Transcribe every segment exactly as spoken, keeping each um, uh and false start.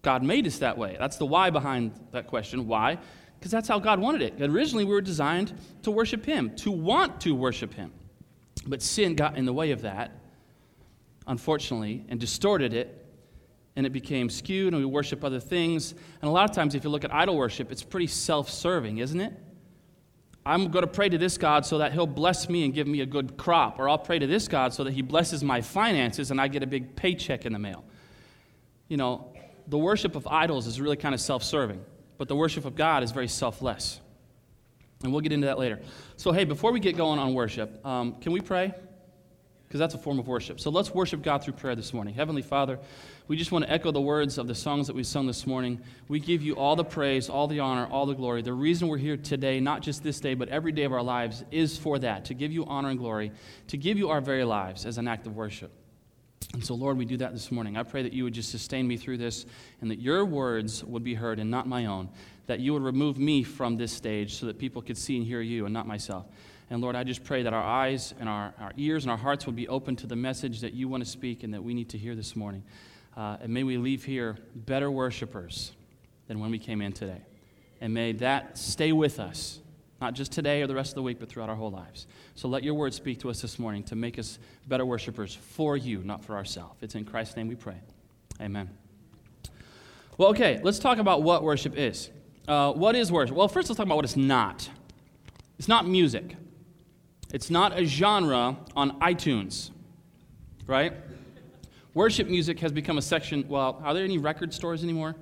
God made us that way. That's the why behind that question. Why? Because that's how God wanted it. Originally, we were designed to worship Him, to want to worship Him. But sin got in the way of that, unfortunately, and distorted it, and it became skewed, and we worship other things. And a lot of times, if you look at idol worship, it's pretty self-serving, isn't it? I'm going to pray to this God so that He'll bless me and give me a good crop, or I'll pray to this God so that He blesses my finances and I get a big paycheck in the mail. You know, the worship of idols is really kind of self-serving, but the worship of God is very selfless. And we'll get into that later. So, hey, before we get going on worship, um, can we pray? Because that's a form of worship. So let's worship God through prayer this morning. Heavenly Father, we just want to echo the words of the songs that we sung this morning. We give you all the praise, all the honor, all the glory. The reason we're here today, not just this day, but every day of our lives, is for that, to give you honor and glory, to give you our very lives as an act of worship. And so, Lord, we do that this morning. I pray that you would just sustain me through this and that your words would be heard and not my own, that you would remove me from this stage so that people could see and hear you and not myself. And, Lord, I just pray that our eyes and our, our ears and our hearts would be open to the message that you want to speak and that we need to hear this morning. Uh, and may we leave here better worshipers than when we came in today. And may that stay with us, not just today or the rest of the week, but throughout our whole lives. So let your word speak to us this morning to make us better worshipers for you, not for ourselves. It's in Christ's name we pray. Amen. Well, okay, let's talk about what worship is. Uh, what is worship? Well, first let's talk about what it's not. It's not music. It's not a genre on iTunes, right? Worship music has become a section. Well, are there any record stores anymore?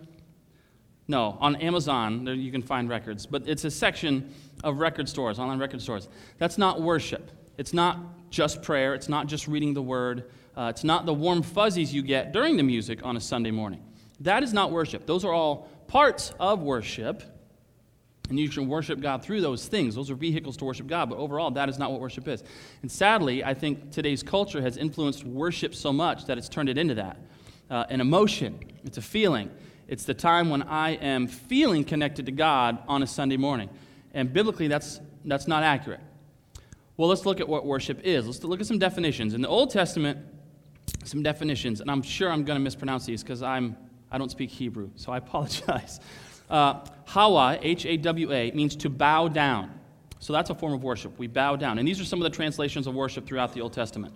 No, on Amazon there you can find records, but it's a section of record stores, online record stores. That's not worship. It's not just prayer. It's not just reading the word. Uh, it's not the warm fuzzies you get during the music on a Sunday morning. That is not worship. Those are all parts of worship, and you can worship God through those things. Those are vehicles to worship God, but overall, that is not what worship is. And sadly, I think today's culture has influenced worship so much that it's turned it into that. Uh, an emotion. It's a feeling. It's the time when I am feeling connected to God on a Sunday morning. And biblically, that's that's not accurate. Well, let's look at what worship is. Let's look at some definitions. In the Old Testament, some definitions, and I'm sure I'm going to mispronounce these because I'm I don't speak Hebrew, so I apologize. Uh, Hawa, H A W A, means to bow down. So that's a form of worship. We bow down. And these are some of the translations of worship throughout the Old Testament.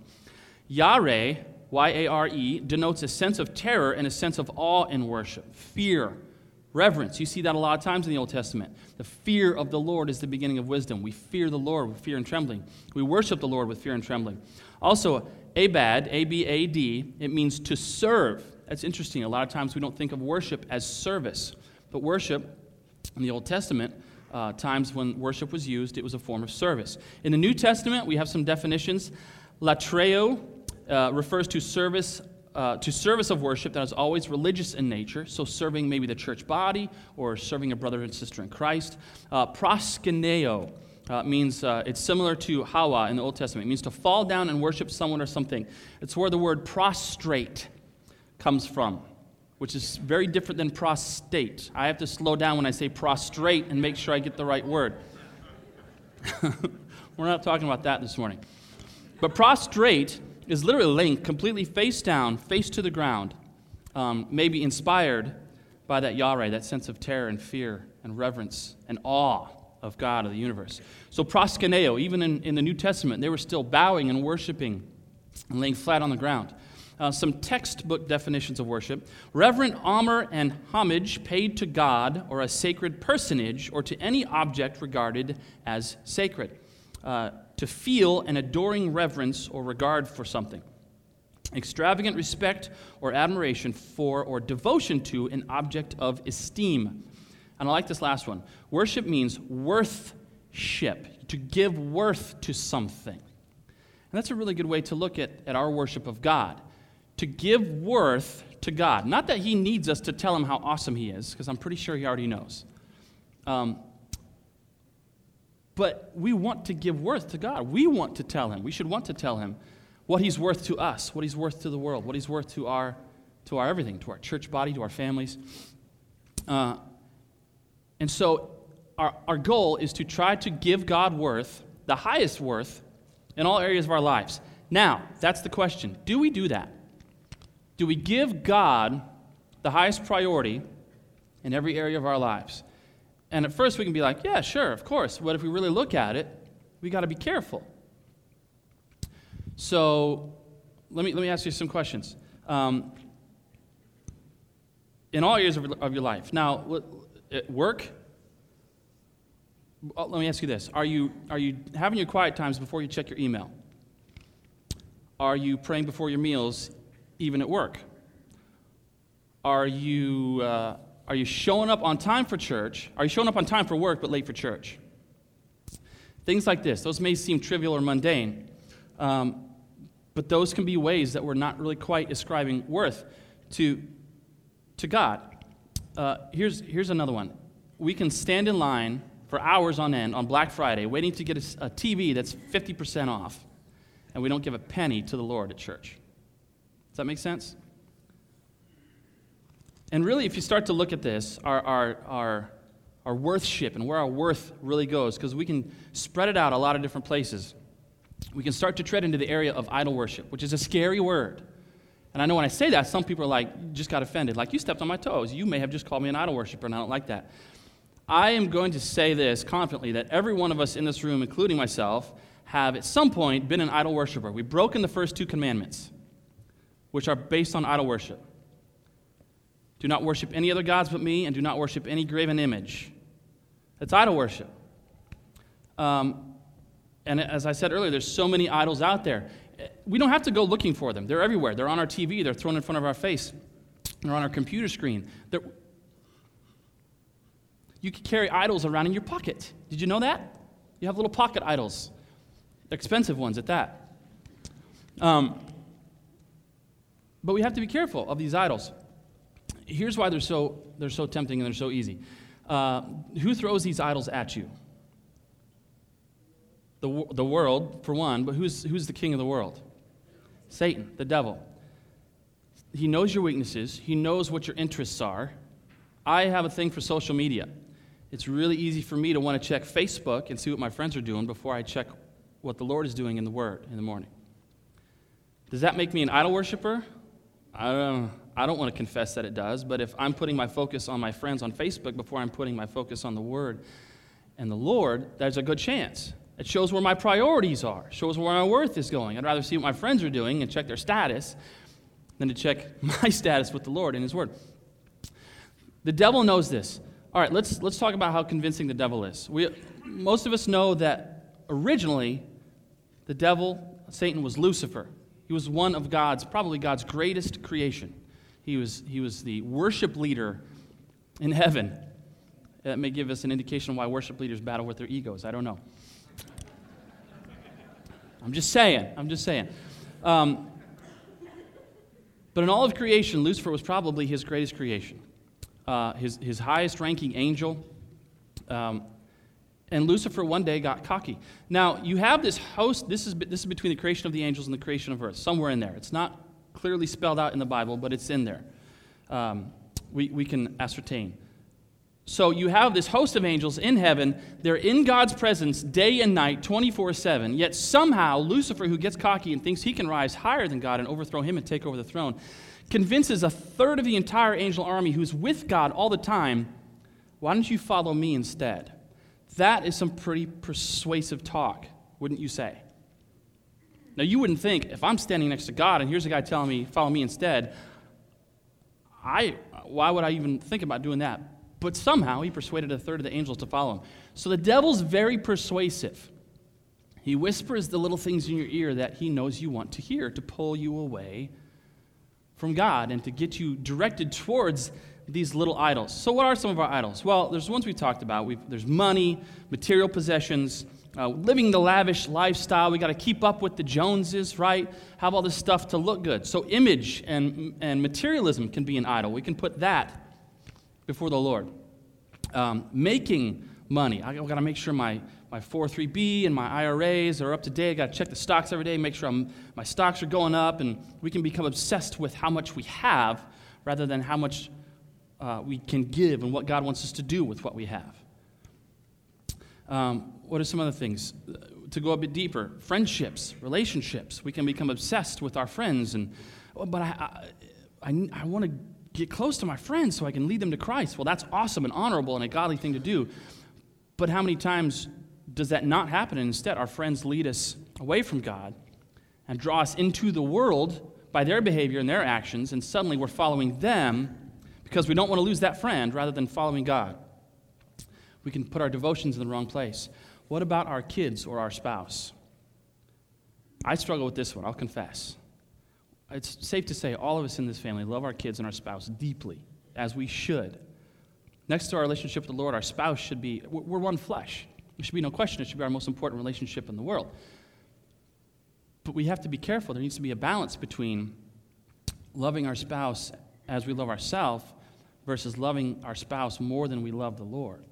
Yare, Y A R E, denotes a sense of terror and a sense of awe in worship. Fear, reverence. You see that a lot of times in the Old Testament. The fear of the Lord is the beginning of wisdom. We fear the Lord with fear and trembling. We worship the Lord with fear and trembling. Also, abad, A B A D, it means to serve. That's interesting. A lot of times we don't think of worship as service. But worship, in the Old Testament, uh, times when worship was used, it was a form of service. In the New Testament, we have some definitions. Latreo uh, refers to service uh, to service of worship that is always religious in nature, so serving maybe the church body or serving a brother and sister in Christ. Uh, proskuneo uh, means, uh, it's similar to hawa in the Old Testament. It means to fall down and worship someone or something. It's where the word prostrate comes from, which is very different than prostate. I have to slow down when I say prostrate and make sure I get the right word. We're not talking about that this morning. But prostrate is literally laying completely face down, face to the ground, um, maybe inspired by that yare, that sense of terror and fear and reverence and awe of God, of the universe. So proskuneo, even in, in the New Testament, they were still bowing and worshiping and laying flat on the ground. Uh, some textbook definitions of worship. Reverent honor and homage paid to God or a sacred personage or to any object regarded as sacred. Uh, to feel an adoring reverence or regard for something. Extravagant respect or admiration for or devotion to an object of esteem. And I like this last one. Worship means worthship, to give worth to something. And that's a really good way to look at, at our worship of God. To give worth to God. Not that he needs us to tell him how awesome he is, because I'm pretty sure he already knows. Um, but we want to give worth to God. We want to tell him. We should want to tell him what he's worth to us, what he's worth to the world, what he's worth to our to our everything, to our church body, to our families. Uh, and so our, our goal is to try to give God worth, the highest worth, in all areas of our lives. Now, that's the question. Do we do that? Do we give God the highest priority in every area of our lives. And at first we can be like, yeah, sure, of course. But if we really look at it, we got to be careful. So let me let me ask you some questions. Um, in all areas of, of your life. Now, at work, let me ask you this. Are you, are you having your quiet times before you check your email? Are you praying before your meals, even at work? Are you, uh, are you showing up on time for church? Are you showing up on time for work but late for church? Things like this. Those may seem trivial or mundane, um, but those can be ways that we're not really quite ascribing worth to, to God. Uh, here's, here's another one. We can stand in line for hours on end on Black Friday waiting to get a, a T V that's fifty percent off, and we don't give a penny to the Lord at church. Does that make sense? And really, if you start to look at this, our our our, our worthship and where our worth really goes, because we can spread it out a lot of different places, we can start to tread into the area of idol worship, which is a scary word. And I know when I say that, some people are like, you just got offended. Like, you stepped on my toes. You may have just called me an idol worshiper, and I don't like that. I am going to say this confidently, that every one of us in this room, including myself, have at some point been an idol worshiper. We've broken the first two commandments, which are based on idol worship. Do not worship any other gods but me, and do not worship any graven image. That's idol worship. Um, and as I said earlier, there's so many idols out there. We don't have to go looking for them. They're everywhere. They're on our T V. They're thrown in front of our face. They're on our computer screen. They're, you can carry idols around in your pocket. Did you know that? You have little pocket idols. They're expensive ones at that. Um, but we have to be careful of these idols. Here's why they're so they're so tempting and they're so easy. Uh, who throws these idols at you? The, the world, for one, but who's, who's the king of the world? Satan, the devil. He knows your weaknesses. He knows what your interests are. I have a thing for social media. It's really easy for me to want to check Facebook and see what my friends are doing before I check what the Lord is doing in the Word in the morning. Does that make me an idol worshiper? I don't, I don't want to confess that it does, but if I'm putting my focus on my friends on Facebook before I'm putting my focus on the Word and the Lord, there's a good chance. It shows where my priorities are, shows where my worth is going. I'd rather see what my friends are doing and check their status than to check my status with the Lord and His Word. The devil knows this. All right, let's let's talk about how convincing the devil is. We, most of us know that originally the devil, Satan, was Lucifer. He was one of God's, probably God's greatest creation. He was, he was the worship leader in heaven. That may give us an indication of why worship leaders battle with their egos. I don't know. I'm just saying. I'm just saying. Um, but in all of creation, Lucifer was probably his greatest creation. Uh, his, his highest-ranking angel. Um, and Lucifer one day got cocky. Now, you have this host. This is, this is between the creation of the angels and the creation of earth, somewhere in there. It's not clearly spelled out in the Bible, but it's in there. Um, we, we can ascertain. So you have this host of angels in heaven. They're in God's presence day and night, twenty-four seven. Yet somehow Lucifer, who gets cocky and thinks he can rise higher than God and overthrow him and take over the throne, convinces a third of the entire angel army who's with God all the time, why don't you follow me instead? That is some pretty persuasive talk, wouldn't you say? Now, you wouldn't think, if I'm standing next to God and here's a guy telling me, follow me instead, I, why would I even think about doing that? But somehow he persuaded a third of the angels to follow him. So the devil's very persuasive. He whispers the little things in your ear that he knows you want to hear to pull you away from God and to get you directed towards these little idols. So what are some of our idols? Well, there's ones we talked about. We've, there's money, material possessions, uh, living the lavish lifestyle. We got to keep up with the Joneses, right? Have all this stuff to look good. So image and, and materialism can be an idol. We can put that before the Lord. Um, making money. I got to make sure my, my four oh three B and my I R As are up to date. I got to check the stocks every day, make sure I'm, my stocks are going up, and we can become obsessed with how much we have rather than how much uh, we can give and what God wants us to do with what we have. Um, what are some other things? To go a bit deeper, friendships, relationships. We can become obsessed with our friends, and but I, I, I, I want to get close to my friends so I can lead them to Christ. Well, that's awesome and honorable and a godly thing to do. But how many times does that not happen? And instead, our friends lead us away from God and draw us into the world by their behavior and their actions, and suddenly we're following them because we don't want to lose that friend rather than following God. We can put our devotions in the wrong place. What about our kids or our spouse? I struggle with this one, I'll confess. It's safe to say all of us in this family love our kids and our spouse deeply, as we should. Next to our relationship with the Lord, our spouse should be, we're one flesh. There should be no question it should be our most important relationship in the world. But we have to be careful. There needs to be a balance between loving our spouse as we love ourselves versus loving our spouse more than we love the Lord.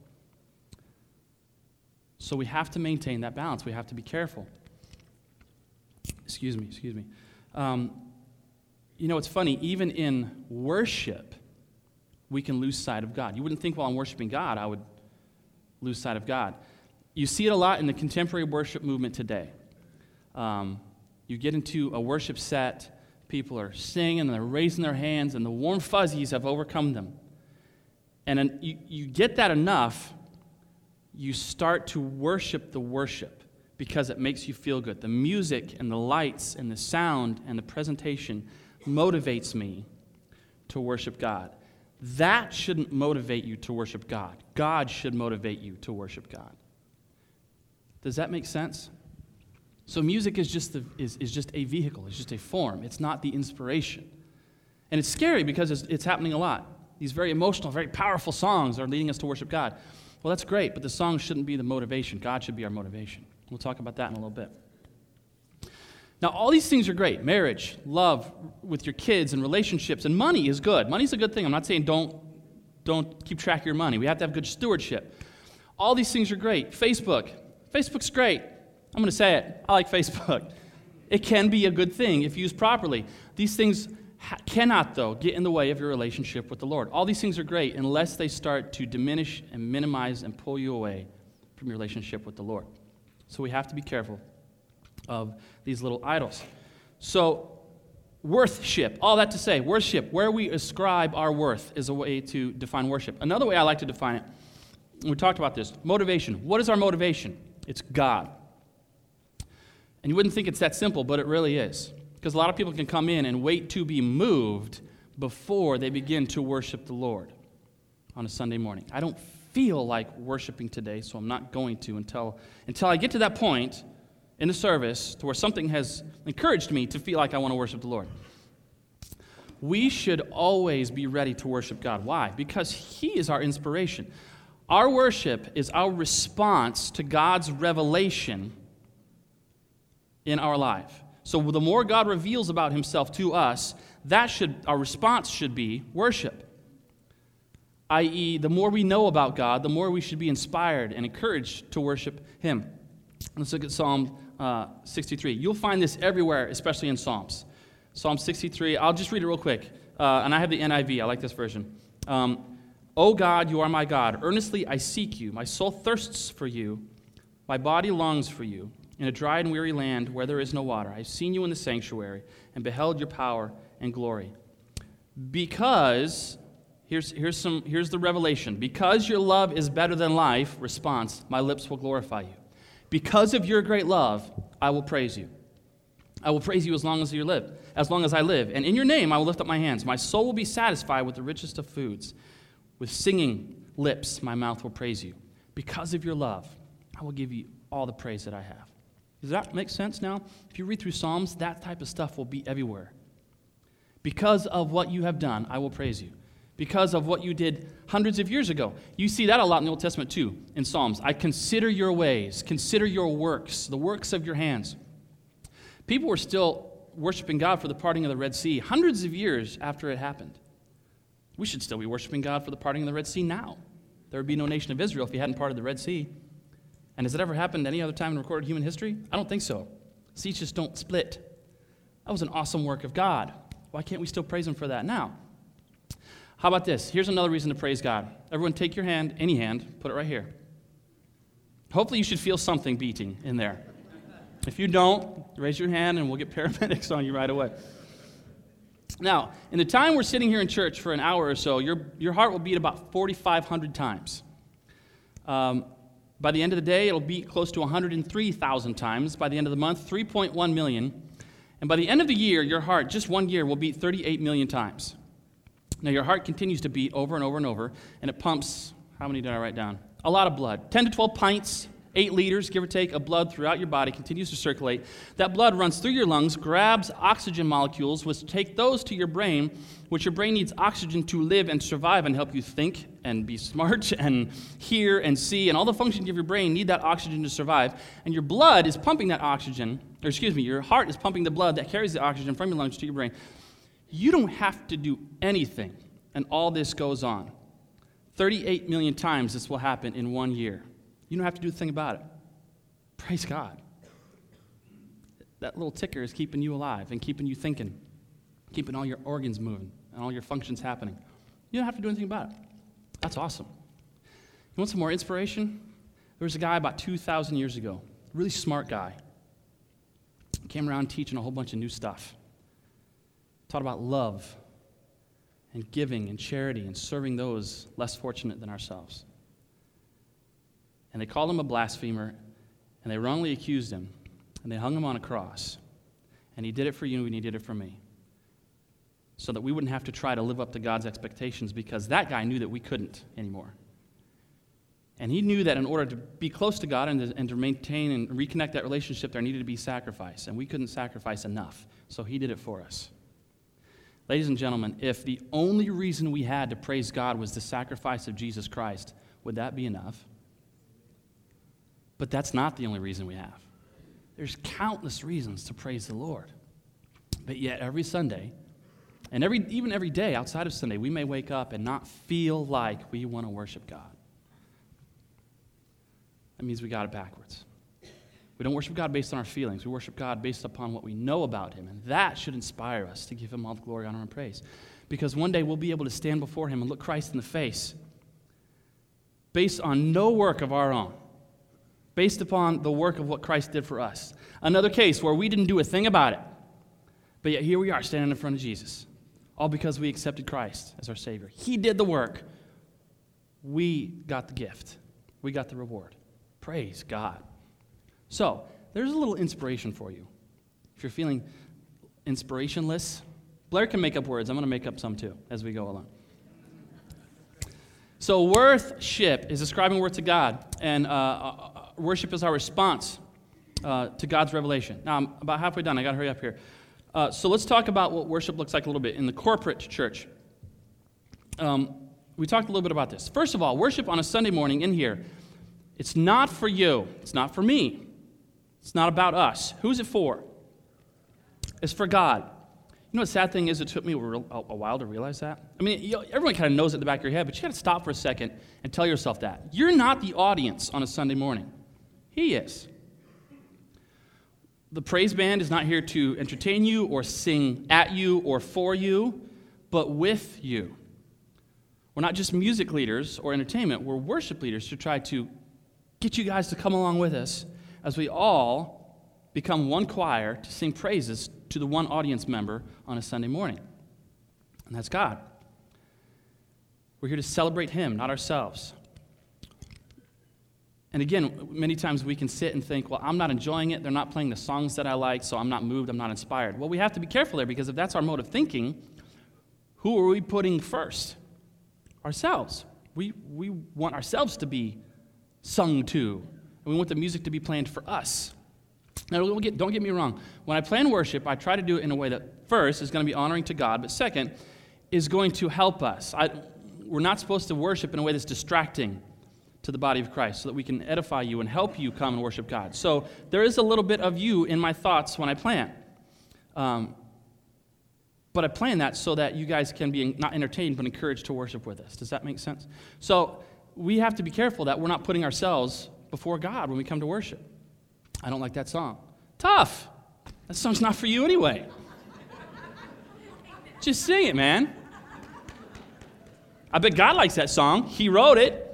So we have to maintain that balance. We have to be careful. Excuse me, excuse me. Um, you know, it's funny, even in worship, we can lose sight of God. You wouldn't think while I'm worshiping God, I would lose sight of God. You see it a lot in the contemporary worship movement today. Um, you get into a worship set, people are singing and they're raising their hands and the warm fuzzies have overcome them. And then you, you get that enough, you start to worship the worship because it makes you feel good. The music and the lights and the sound and the presentation motivates me to worship God. That shouldn't motivate you to worship God. God should motivate you to worship God. Does that make sense? So music is just, the, is, is just a vehicle. It's just a form. It's not the inspiration. And it's scary because it's, it's happening a lot. These very emotional, very powerful songs are leading us to worship God. Well, that's great, but the song shouldn't be the motivation. God should be our motivation. We'll talk about that in a little bit. Now, all these things are great. Marriage, love with your kids, and relationships, and money is good. Money's a good thing. I'm not saying don't, don't keep track of your money. We have to have good stewardship. All these things are great. Facebook. Facebook's great. I'm going to say it. I like Facebook. It can be a good thing if used properly. These things ha- cannot, though, get in the way of your relationship with the Lord. All these things are great unless they start to diminish and minimize and pull you away from your relationship with the Lord. So we have to be careful of these little idols. So, worthship, all that to say, worship, where we ascribe our worth is a way to define worship. Another way I like to define it, we talked about this, motivation. What is our motivation? It's God. And you wouldn't think it's that simple, but it really is. Because a lot of people can come in and wait to be moved before they begin to worship the Lord on a Sunday morning. I don't feel like worshiping today, so I'm not going to until, until I get to that point in the service to where something has encouraged me to feel like I want to worship the Lord. We should always be ready to worship God. Why? Because He is our inspiration. Our worship is our response to God's revelation in our life. So the more God reveals about Himself to us, that should our response should be worship. that is, the more we know about God, the more we should be inspired and encouraged to worship Him. Let's look at Psalm uh, sixty-three. You'll find this everywhere, especially in Psalms. Psalm sixty-three, I'll just read it real quick. Uh, and I have the N I V. I like this version. Um, O God, you are my God. Earnestly I seek you. My soul thirsts for you. My body longs for you. In a dry and weary land where there is no water. I have seen you in the sanctuary and beheld your power and glory. Because, here's, here's, some, here's the revelation. Because your love is better than life, response, my lips will glorify you. Because of your great love, I will praise you. I will praise you as long as you live, as long as I live. And in your name I will lift up my hands. My soul will be satisfied with the richest of foods. With singing lips, my mouth will praise you. Because of your love, I will give you all the praise that I have. Does that make sense now? If you read through Psalms, that type of stuff will be everywhere. Because of what you have done, I will praise you. Because of what you did hundreds of years ago. You see that a lot in the Old Testament too, in Psalms. I consider your ways, consider your works, the works of your hands. People were still worshiping God for the parting of the Red Sea hundreds of years after it happened. We should still be worshiping God for the parting of the Red Sea now. There would be no nation of Israel if He hadn't parted the Red Sea. And has it ever happened any other time in recorded human history? I don't think so. Seas just don't split. That was an awesome work of God. Why can't we still praise Him for that now? How about this? Here's another reason to praise God. Everyone take your hand, any hand, put it right here. Hopefully you should feel something beating in there. If you don't, raise your hand and we'll get paramedics on you right away. Now, in the time we're sitting here in church for an hour or so, your, your heart will beat about forty-five hundred times. Um, by the end of the day, it'll beat close to one hundred three thousand times. By the end of the month, three point one million. And by the end of the year, your heart, just one year, will beat thirty-eight million times. Now, your heart continues to beat over and over and over, and it pumps, how many did I write down? A lot of blood. ten to twelve pints, eight liters, give or take, of blood throughout your body continues to circulate. That blood runs through your lungs, grabs oxygen molecules, which take those to your brain, which your brain needs oxygen to live and survive and help you think and be smart and hear and see, and all the functions of your brain need that oxygen to survive. And your blood is pumping that oxygen, or excuse me, your heart is pumping the blood that carries the oxygen from your lungs to your brain. You don't have to do anything, and all this goes on. thirty-eight million times this will happen in one year. You don't have to do a thing about it. Praise God. That little ticker is keeping you alive and keeping you thinking, keeping all your organs moving and all your functions happening. You don't have to do anything about it. That's awesome. You want some more inspiration? There was a guy about two thousand years ago, a really smart guy. He came around teaching a whole bunch of new stuff. Taught about love and giving and charity and serving those less fortunate than ourselves. And they called him a blasphemer, and they wrongly accused him, and they hung him on a cross. And he did it for you, and he did it for me, so that we wouldn't have to try to live up to God's expectations, because that guy knew that we couldn't anymore. And he knew that in order to be close to God and to, and to maintain and reconnect that relationship, there needed to be sacrifice, and we couldn't sacrifice enough, so he did it for us. Ladies and gentlemen, if the only reason we had to praise God was the sacrifice of Jesus Christ, would that be enough? But that's not the only reason we have. There's countless reasons to praise the Lord. But yet every Sunday, and every even every day outside of Sunday, we may wake up and not feel like we want to worship God. That means we got it backwards. We don't worship God based on our feelings. We worship God based upon what we know about him. And that should inspire us to give him all the glory, honor, and praise. Because one day we'll be able to stand before him and look Christ in the face based on no work of our own, based upon the work of what Christ did for us. Another case where we didn't do a thing about it, but yet here we are standing in front of Jesus, all because we accepted Christ as our Savior. He did the work. We got the gift. We got the reward. Praise God. So, there's a little inspiration for you. If you're feeling inspirationless, Blair can make up words. I'm going to make up some too as we go along. So, worship is ascribing worth to God, and uh, worship is our response uh, to God's revelation. Now, I'm about halfway done. I got to hurry up here. Uh, so, let's talk about what worship looks like a little bit in the corporate church. Um, we talked a little bit about this. First of all, worship on a Sunday morning in here, it's not for you. It's not for me. It's not about us. Who's it for? It's for God. You know what the sad thing is? It took me a, real, a, a while to realize that. I mean, you know, everyone kind of knows it at the back of your head, but you got to stop for a second and tell yourself that. You're not the audience on a Sunday morning. He is. The praise band is not here to entertain you or sing at you or for you, but with you. We're not just music leaders or entertainment. We're worship leaders to try to get you guys to come along with us as we all become one choir to sing praises to the one audience member on a Sunday morning. And that's God. We're here to celebrate him, not ourselves. And again, many times we can sit and think, well, I'm not enjoying it. They're not playing the songs that I like, so I'm not moved, I'm not inspired. Well, we have to be careful there, because if that's our mode of thinking, who are we putting first? Ourselves. We, we want ourselves to be sung to. And we want the music to be planned for us. Now, don't get, don't get me wrong. When I plan worship, I try to do it in a way that, first, is going to be honoring to God, but second, is going to help us. I, we're not supposed to worship in a way that's distracting to the body of Christ, so that we can edify you and help you come and worship God. So there is a little bit of you in my thoughts when I plan. Um, but I plan that so that you guys can be not entertained, but encouraged to worship with us. Does that make sense? So we have to be careful that we're not putting ourselves before God when we come to worship. I don't like that song. Tough. That song's not for you anyway. Just sing it, man. I bet God likes that song. He wrote it.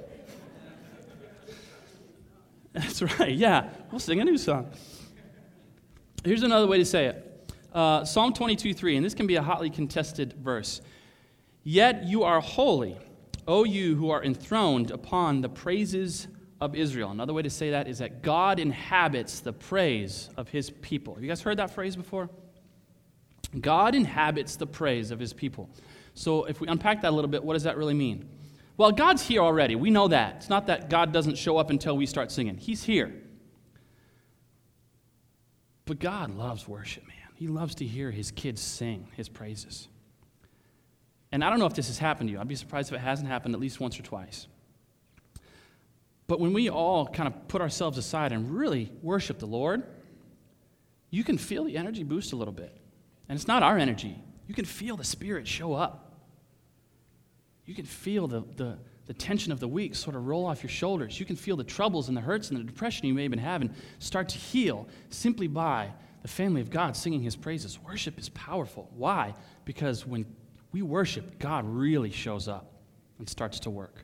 That's right, yeah. We'll sing a new song. Here's another way to say it. Uh, Psalm twenty-two three, and this can be a hotly contested verse. Yet you are holy, O you who are enthroned upon the praises of Israel. Another way to say that is that God inhabits the praise of his people. Have you guys heard that phrase before? God inhabits the praise of his people. So if we unpack that a little bit, what does that really mean? Well, God's here already. We know that. It's not that God doesn't show up until we start singing. He's here. But God loves worship, man. He loves to hear his kids sing his praises. And I don't know if this has happened to you. I'd be surprised if it hasn't happened at least once or twice. But when we all kind of put ourselves aside and really worship the Lord, you can feel the energy boost a little bit. And it's not our energy. You can feel the Spirit show up. You can feel the, the, the tension of the week sort of roll off your shoulders. You can feel the troubles and the hurts and the depression you may have been having start to heal simply by the family of God singing his praises. Worship is powerful. Why? Because when we worship, God really shows up and starts to work.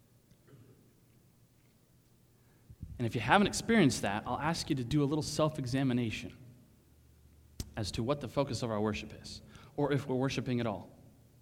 And if you haven't experienced that, I'll ask you to do a little self-examination as to what the focus of our worship is, or if we're worshiping at all.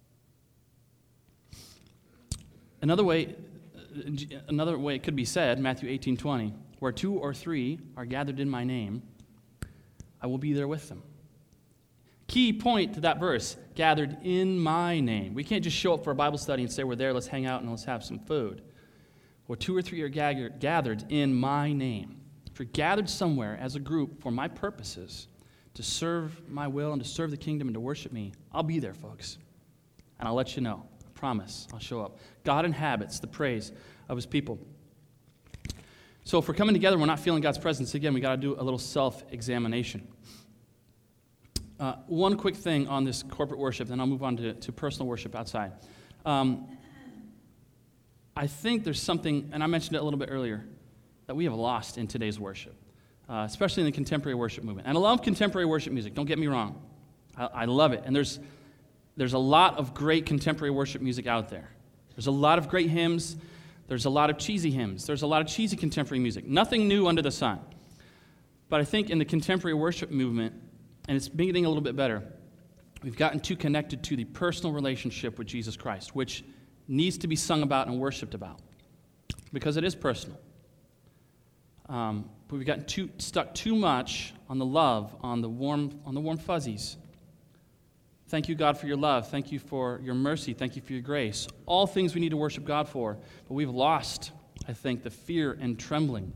Another way, another way it could be said, Matthew eighteen twenty, where two or three are gathered in my name, I will be there with them. Key point to that verse, gathered in my name. We can't just show up for a Bible study and say we're there, let's hang out and let's have some food. Where two or three are gathered in my name. If you're gathered somewhere as a group for my purposes, to serve my will and to serve the kingdom and to worship me, I'll be there, folks. And I'll let you know. I promise I'll show up. God inhabits the praise of his people. So if we're coming together, we're not feeling God's presence, again, we got to do a little self-examination. Uh, one quick thing on this corporate worship, then I'll move on to, to personal worship outside. Um, I think there's something, and I mentioned it a little bit earlier, that we have lost in today's worship, uh, especially in the contemporary worship movement. And I love contemporary worship music, don't get me wrong. I, I love it. And there's, there's a lot of great contemporary worship music out there. There's a lot of great hymns. There's a lot of cheesy hymns. There's a lot of cheesy contemporary music. Nothing new under the sun. But I think in the contemporary worship movement, and it's getting a little bit better, we've gotten too connected to the personal relationship with Jesus Christ, which needs to be sung about and worshiped about, because it is personal. Um, but we've gotten too, stuck too much on the love, on the warm, on the warm fuzzies. Thank you, God, for your love. Thank you for your mercy. Thank you for your grace. All things we need to worship God for. But we've lost, I think, the fear and trembling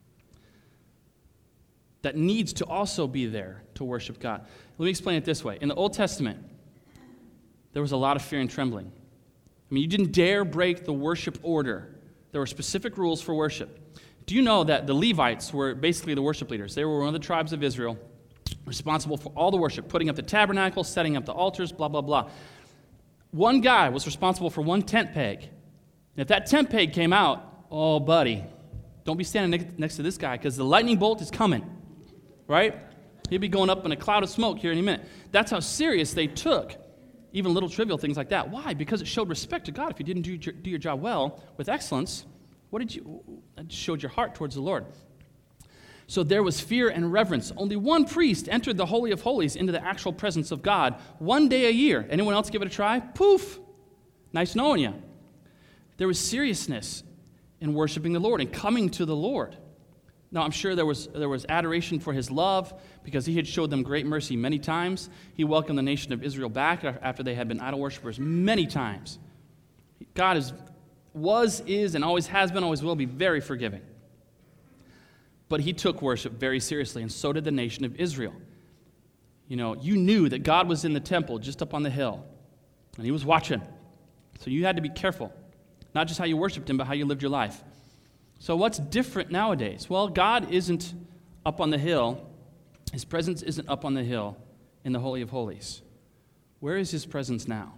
that needs to also be there to worship God. Let me explain it this way. In the Old Testament, there was a lot of fear and trembling. I mean, you didn't dare break the worship order. There were specific rules for worship. Do you know that the Levites were basically the worship leaders? They were one of the tribes of Israel, responsible for all the worship, putting up the tabernacle, setting up the altars, blah, blah, blah. One guy was responsible for one tent peg. And if that tent peg came out, oh, buddy, don't be standing next to this guy because the lightning bolt is coming, right? He'll be going up in a cloud of smoke here in a minute. That's how serious they took even little trivial things like that. Why? Because it showed respect to God. If you didn't do your, do your job well, with excellence, what did you, it showed your heart towards the Lord. So there was fear and reverence. Only one priest entered the Holy of Holies into the actual presence of God one day a year. Anyone else give it a try? Poof. Nice knowing you. There was seriousness in worshiping the Lord and coming to the Lord. Now, I'm sure there was there was adoration for his love because he had showed them great mercy many times. He welcomed the nation of Israel back after they had been idol worshipers many times. God is, was, is, and always has been, always will be very forgiving. But he took worship very seriously, and so did the nation of Israel. You know, you knew that God was in the temple just up on the hill, and he was watching. So you had to be careful, not just how you worshiped him, but how you lived your life. So what's different nowadays? Well, God isn't up on the hill. His presence isn't up on the hill in the Holy of Holies. Where is his presence now?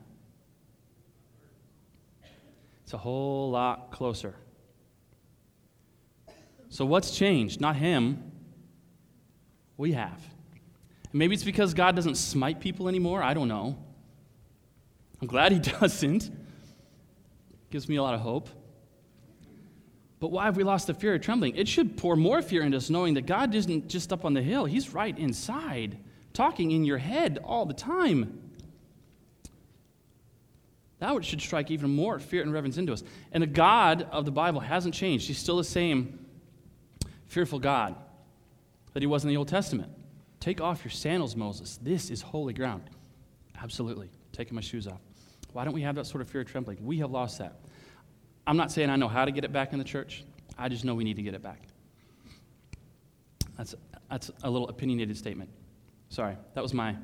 It's a whole lot closer. So what's changed? Not him. We have. And maybe it's because God doesn't smite people anymore. I don't know. I'm glad he doesn't. Gives me a lot of hope. But why have we lost the fear of trembling? It should pour more fear into us knowing that God isn't just up on the hill. He's right inside, talking in your head all the time. That should strike even more fear and reverence into us. And the God of the Bible hasn't changed. He's still the same fearful God that he was in the Old Testament. Take off your sandals, Moses. This is holy ground. Absolutely. Taking my shoes off. Why don't we have that sort of fear and trembling? We have lost that. I'm not saying I know how to get it back in the church. I just know we need to get it back. That's, that's a little opinionated statement. Sorry. That was my...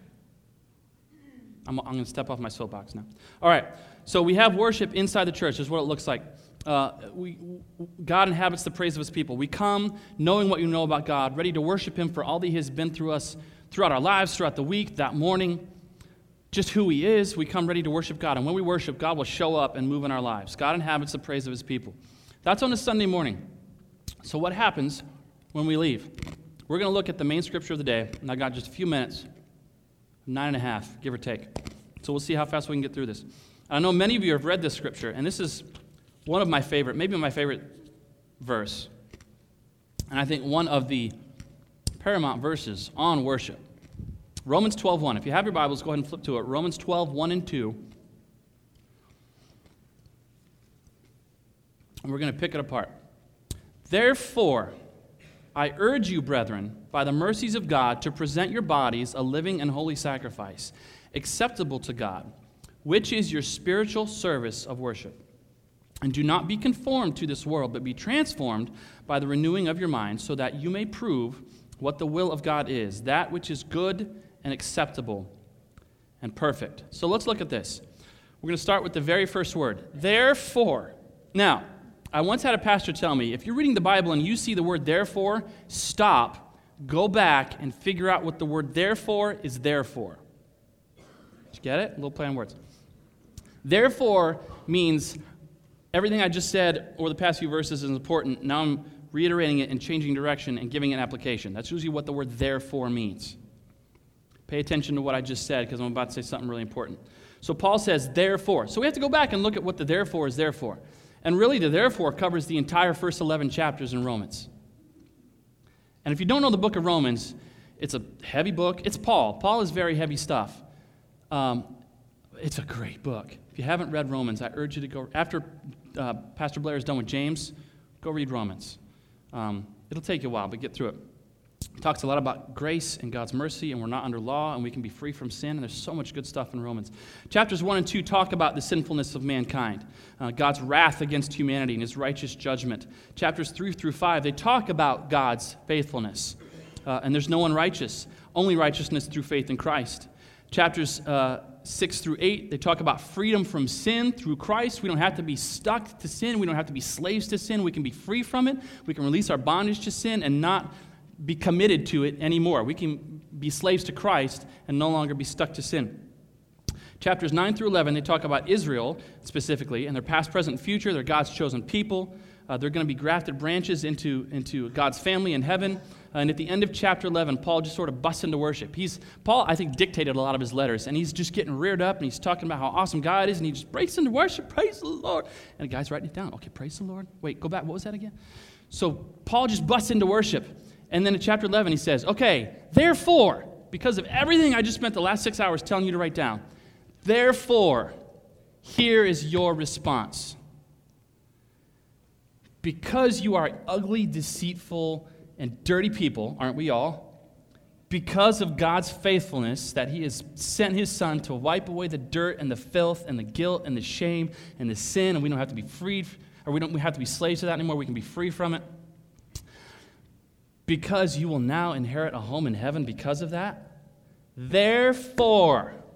I'm, I'm going to step off my soapbox now. All right, so we have worship inside the church. This is what it looks like. Uh, we, God inhabits the praise of his people. We come knowing what you know about God, ready to worship him for all that he has been through us throughout our lives, throughout the week, that morning, just who he is. We come ready to worship God, and when we worship, God will show up and move in our lives. God inhabits the praise of his people. That's on a Sunday morning. So what happens when we leave? We're going to look at the main scripture of the day, and I got just a few minutes. Nine and a half, give or take. So we'll see how fast we can get through this. I know many of you have read this scripture, and this is one of my favorite, maybe my favorite verse. And I think one of the paramount verses on worship. Romans twelve one. If you have your Bibles, go ahead and flip to it. Romans twelve one and two. And we're going to pick it apart. Therefore, I urge you, brethren, by the mercies of God, to present your bodies a living and holy sacrifice, acceptable to God, which is your spiritual service of worship. And do not be conformed to this world, but be transformed by the renewing of your mind, so that you may prove what the will of God is, that which is good and acceptable and perfect. So let's look at this. We're going to start with the very first word, therefore. Now, I once had a pastor tell me, if you're reading the Bible and you see the word therefore, stop, go back, and figure out what the word therefore is there for. Did you get it? A little play on words. Therefore means everything I just said over the past few verses is important. Now I'm reiterating it and changing direction and giving an application. That's usually what the word therefore means. Pay attention to what I just said because I'm about to say something really important. So Paul says therefore. So we have to go back and look at what the therefore is there for. And really, the therefore covers the entire first eleven chapters in Romans. And if you don't know the book of Romans, it's a heavy book. It's Paul. Paul is very heavy stuff. Um, it's a great book. If you haven't read Romans, I urge you to go. After uh, Pastor Blair is done with James, go read Romans. Um, it'll take you a while, but get through it. It talks a lot about grace and God's mercy, and we're not under law, and we can be free from sin, and there's so much good stuff in Romans. Chapters one and two talk about the sinfulness of mankind, uh, God's wrath against humanity and his righteous judgment. Chapters three through five, they talk about God's faithfulness, uh, and there's no one righteous, only righteousness through faith in Christ. Chapters uh, six through eight, they talk about freedom from sin through Christ. We don't have to be stuck to sin. We don't have to be slaves to sin. We can be free from it. We can release our bondage to sin and not be committed to it anymore. We can be slaves to Christ and no longer be stuck to sin. Chapters nine through eleven, they talk about Israel specifically, and their past, present, and future. They're God's chosen people. Uh, they're going to be grafted branches into, into God's family in heaven. Uh, and at the end of chapter eleven, Paul just sort of busts into worship. He's Paul, I think, dictated a lot of his letters, and he's just getting reared up, and he's talking about how awesome God is, and he just breaks into worship. Praise the Lord. And the guy's writing it down. Okay, praise the Lord. Wait, go back. What was that again? So Paul just busts into worship. And then in chapter eleven, he says, okay, therefore, because of everything I just spent the last six hours telling you to write down, therefore, here is your response. Because you are ugly, deceitful, and dirty people, aren't we all? Because of God's faithfulness, that he has sent his son to wipe away the dirt and the filth and the guilt and the shame and the sin, and we don't have to be freed, or we don't we have to be slaves to that anymore. We can be free from it. Because you will now inherit a home in heaven because of that. Therefore,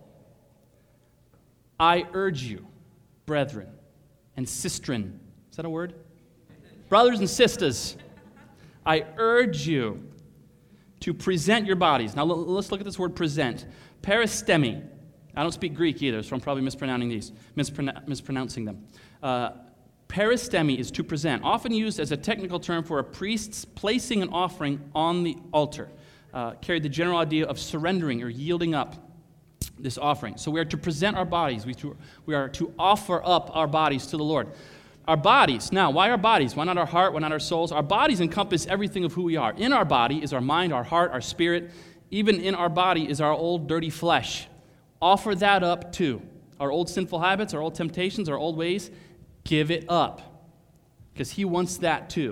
I urge you, brethren and sistren. Is that a word? Brothers and sisters, I urge you to present your bodies. Now let's look at this word present. Peristemi. I don't speak Greek either, so I'm probably mispronouncing these, mispronou- mispronouncing them. Uh, Peristemi is to present, often used as a technical term for a priest's placing an offering on the altar. Uh, carried the general idea of surrendering or yielding up this offering. So we are to present our bodies. We, to, we are to offer up our bodies to the Lord. Our bodies, now, why our bodies? Why not our heart? Why not our souls? Our bodies encompass everything of who we are. In our body is our mind, our heart, our spirit, even in our body, is our old dirty flesh. Offer that up too. Our old sinful habits, our old temptations, our old ways, give it up. Because he wants that too.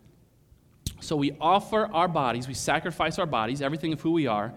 So we offer our bodies, we sacrifice our bodies, everything of who we are.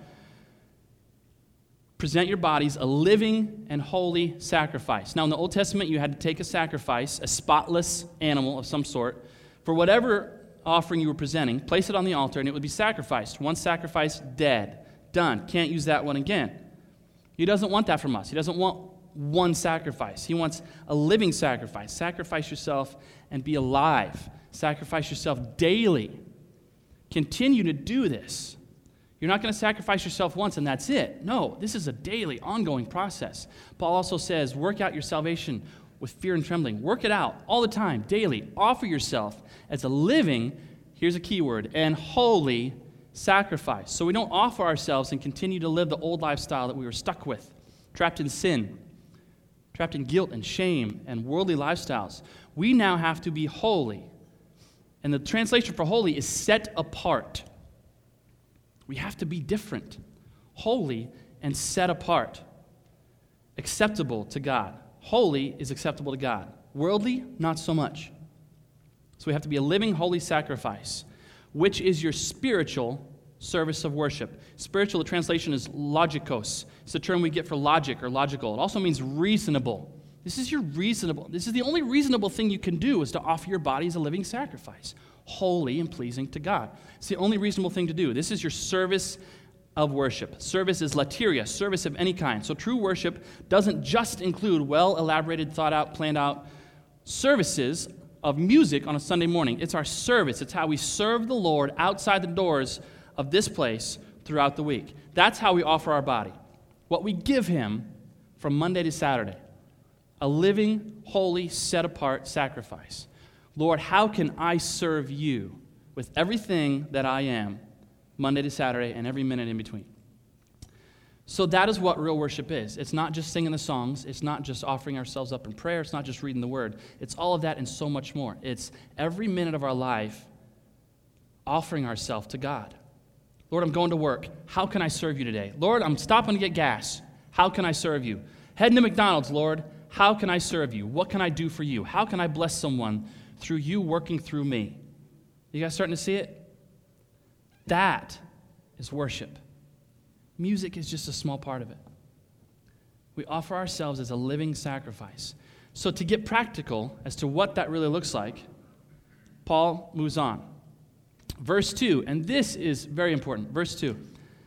Present your bodies a living and holy sacrifice. Now, in the Old Testament, you had to take a sacrifice, a spotless animal of some sort, for whatever offering you were presenting, place it on the altar, and it would be sacrificed. One sacrifice, dead, done. Can't use that one again. He doesn't want that from us. He doesn't want one sacrifice. He wants a living sacrifice. Sacrifice yourself and be alive. Sacrifice yourself daily. Continue to do this. You're not going to sacrifice yourself once and that's it. No, this is a daily, ongoing process. Paul also says, work out your salvation with fear and trembling. Work it out all the time, daily. Offer yourself as a living, here's a key word, and holy sacrifice. So we don't offer ourselves and continue to live the old lifestyle that we were stuck with, trapped in sin, trapped in guilt and shame and worldly lifestyles. We now have to be holy. And the translation for holy is set apart. We have to be different, holy and set apart, acceptable to God. Holy is acceptable to God. Worldly, not so much. So we have to be a living, holy sacrifice, which is your spiritual service of worship. Spiritual, the translation is logikos. It's the term we get for logic or logical. It also means reasonable. This is your reasonable. This is the only reasonable thing you can do is to offer your body as a living sacrifice, holy and pleasing to God. It's the only reasonable thing to do. This is your service of worship. Service is lateria, service of any kind. So true worship doesn't just include well-elaborated, thought-out, planned-out services of music on a Sunday morning. It's our service. It's how we serve the Lord outside the doors of this place throughout the week. That's how we offer our body. What we give him from Monday to Saturday. A living, holy, set-apart sacrifice. Lord, how can I serve you with everything that I am Monday to Saturday and every minute in between? So that is what real worship is. It's not just singing the songs. It's not just offering ourselves up in prayer. It's not just reading the Word. It's all of that and so much more. It's every minute of our life offering ourselves to God. Lord, I'm going to work. How can I serve you today? Lord, I'm stopping to get gas. How can I serve you? Heading to McDonald's, Lord. How can I serve you? What can I do for you? How can I bless someone through you working through me? You guys starting to see it? That is worship. Music is just a small part of it. We offer ourselves as a living sacrifice. So to get practical as to what that really looks like, Paul moves on. Verse two, and this is very important. Verse two.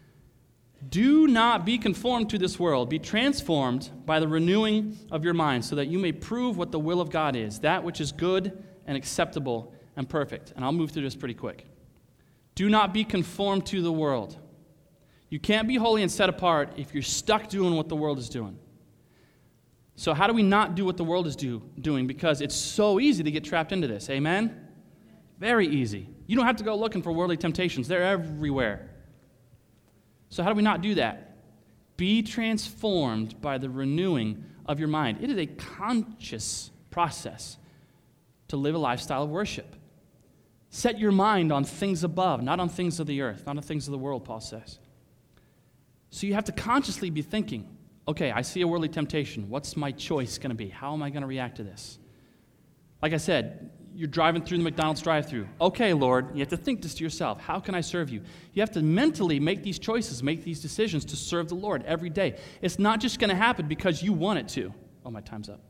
Do not be conformed to this world. Be transformed by the renewing of your mind, so that you may prove what the will of God is, that which is good and acceptable and perfect. And I'll move through this pretty quick. Do not be conformed to the world. You can't be holy and set apart if you're stuck doing what the world is doing. So how do we not do what the world is do, doing? Because it's so easy to get trapped into this. Amen? Very easy. You don't have to go looking for worldly temptations. They're everywhere. So how do we not do that? Be transformed by the renewing of your mind. It is a conscious process to live a lifestyle of worship. Set your mind on things above, not on things of the earth, not on things of the world, Paul says. So you have to consciously be thinking, okay, I see a worldly temptation. What's my choice going to be? How am I going to react to this? Like I said, you're driving through the McDonald's drive-thru. Okay, Lord, you have to think this to yourself. How can I serve you? You have to mentally make these choices, make these decisions to serve the Lord every day. It's not just going to happen because you want it to. Oh, my time's up.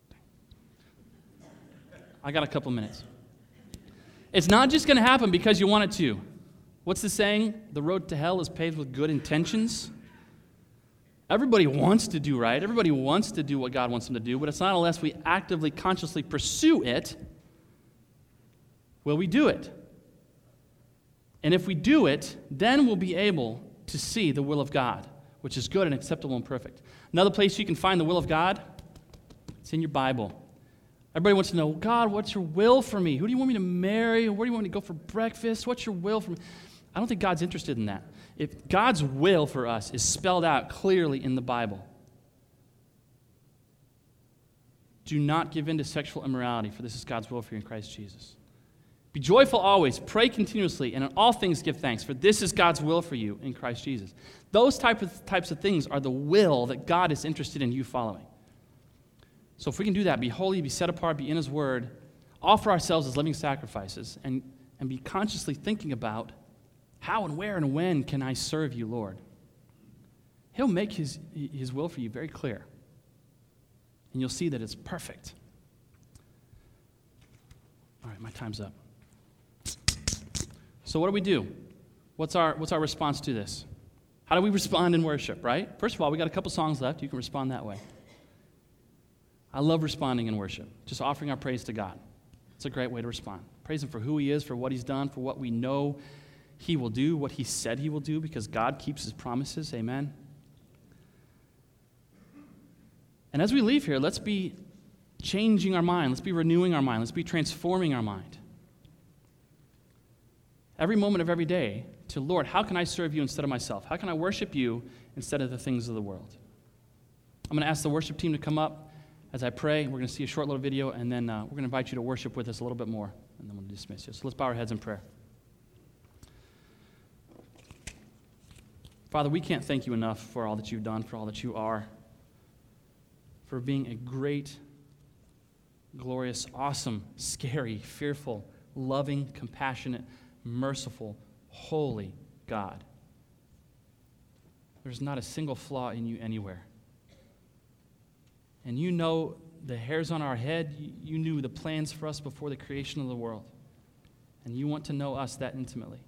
I got a couple minutes. It's not just going to happen because you want it to. What's the saying? The road to hell is paved with good intentions. Everybody wants to do right. Everybody wants to do what God wants them to do, but it's not unless we actively, consciously pursue it will we do it. And if we do it, then we'll be able to see the will of God, which is good and acceptable and perfect. Another place you can find the will of God, it's in your Bible. Everybody wants to know, God, what's your will for me? Who do you want me to marry? Where do you want me to go for breakfast? What's your will for me? I don't think God's interested in that. If God's will for us is spelled out clearly in the Bible, do not give in to sexual immorality, for this is God's will for you in Christ Jesus. Be joyful always, pray continuously, and in all things give thanks, for this is God's will for you in Christ Jesus. Those type of, types of things are the will that God is interested in you following. So if we can do that, be holy, be set apart, be in his word, offer ourselves as living sacrifices, and, and be consciously thinking about how and where and when can I serve you, Lord. He'll make his, his will for you very clear. And you'll see that it's perfect. All right, my time's up. So what do we do? What's our, what's our response to this? How do we respond in worship, right? First of all, we got a couple songs left. You can respond that way. I love responding in worship, just offering our praise to God. It's a great way to respond. Praise him for who he is, for what he's done, for what we know he will do, what he said he will do, because God keeps his promises. Amen. And as we leave here, let's be changing our mind. Let's be renewing our mind. Let's be transforming our mind. Every moment of every day to, Lord, how can I serve you instead of myself? How can I worship you instead of the things of the world? I'm going to ask the worship team to come up as I pray. We're going to see a short little video, and then uh, we're going to invite you to worship with us a little bit more, and then we'll dismiss you. So let's bow our heads in prayer. Father, we can't thank you enough for all that you've done, for all that you are, for being a great, glorious, awesome, scary, fearful, loving, compassionate, merciful, holy God. There's not a single flaw in you anywhere. And you know the hairs on our head. You knew the plans for us before the creation of the world. And you want to know us that intimately.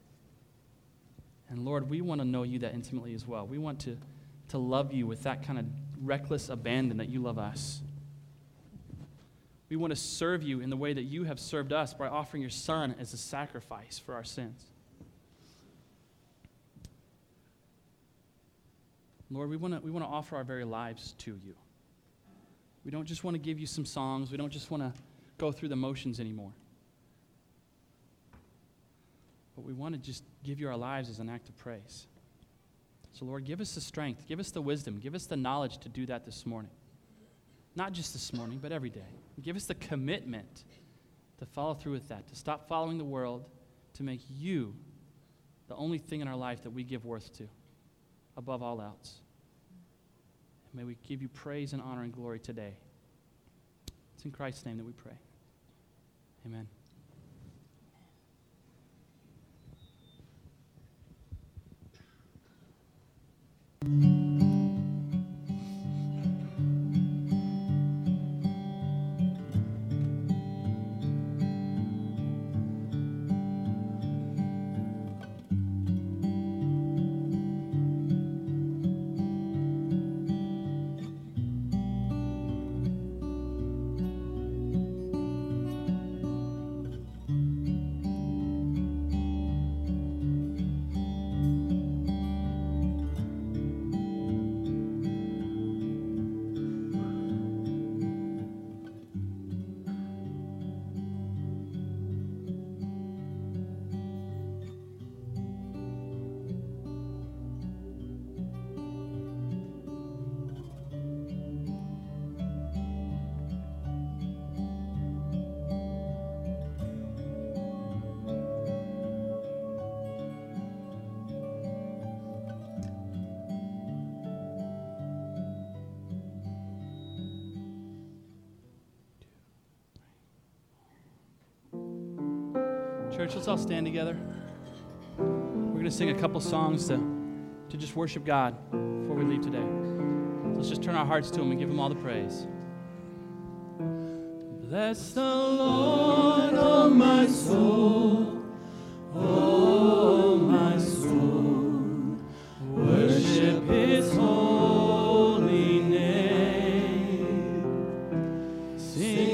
And Lord, we want to know you that intimately as well. We want to, to love you with that kind of reckless abandon that you love us. We want to serve you in the way that you have served us by offering your Son as a sacrifice for our sins. Lord, we want to we want to offer our very lives to you. We don't just want to give you some songs. We don't just want to go through the motions anymore. But we want to just give you our lives as an act of praise. So, Lord, give us the strength, give us the wisdom, give us the knowledge to do that this morning. Not just this morning, but every day. Give us the commitment to follow through with that, to stop following the world, to make you the only thing in our life that we give worth to, above all else. And may we give you praise and honor and glory today. It's in Christ's name that we pray. Amen. Church, let's all stand together. We're going to sing a couple songs to, to just worship God before we leave today. So let's just turn our hearts to him and give him all the praise. Bless the Lord, oh my soul, oh my soul, worship his holy name. Sing